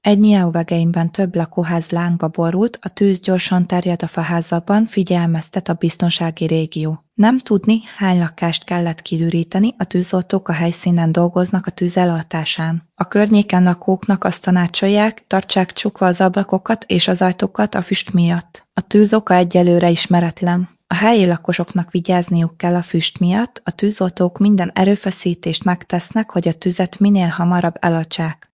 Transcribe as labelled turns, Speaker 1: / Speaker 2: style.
Speaker 1: Egy Niau-vegeinben több lakóház lángba borult, a tűz gyorsan terjed a faházakban, figyelmeztet a biztonsági régió. Nem tudni, hány lakást kellett kiüríteni, a tűzoltók a helyszínen dolgoznak a tűz eloltásán. A környéken lakóknak azt tanácsolják, tartsák csukva az ablakokat és az ajtókat a füst miatt. A tűz oka egyelőre ismeretlen. A helyi lakosoknak vigyázniuk kell a füst miatt, a tűzoltók minden erőfeszítést megtesznek, hogy a tüzet minél hamarabb eloltsák.